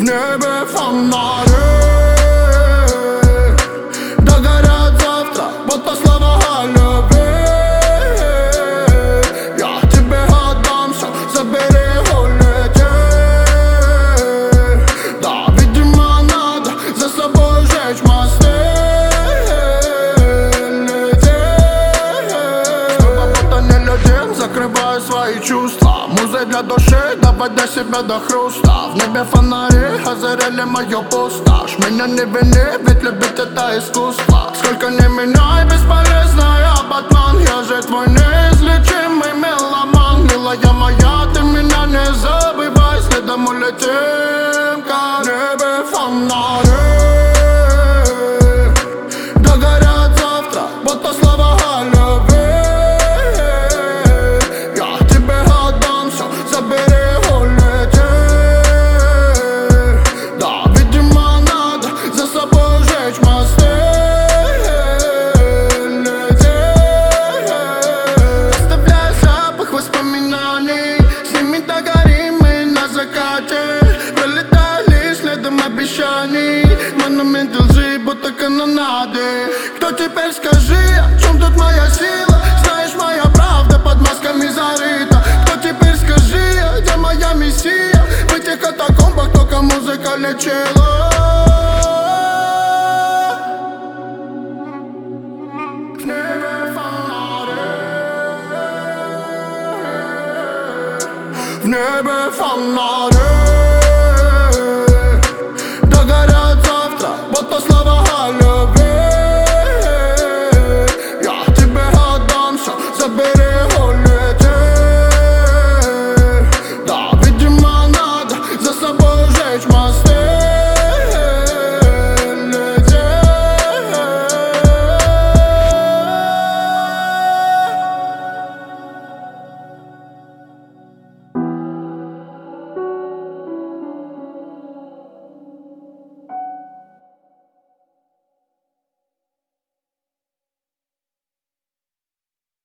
небе фонари догорят завтра, будто слова о любви. Я тебе отдам все, забери, улети. Да, видимо, надо за собой жечь мосты. Снова будто не людей, закрываю свои чувства. Музей для души, доводя себя до хруста. В небе фонари озаряли мою пустошь. Меня не вини, ведь любить это искусство. Сколько не меняй, бесполезный обман. Я же твой неизлечимый меломан. Милая моя, ты меня не забывай. Следом улетим, как в небе фонари догорят завтра, будто слова о любви. Монументы лжи, будто канонады. Кто теперь, скажи, о чем тут моя сила? Знаешь, моя правда под масками зарыта. Кто теперь, скажи, где моя миссия? В этих катакомбах только музыка лечила. В небе фонари, в небе фонари догорят завтра, будто слова о любви. Я тебе отдам все, забери, улети. Да, видимо, надо за собой жечь мосты.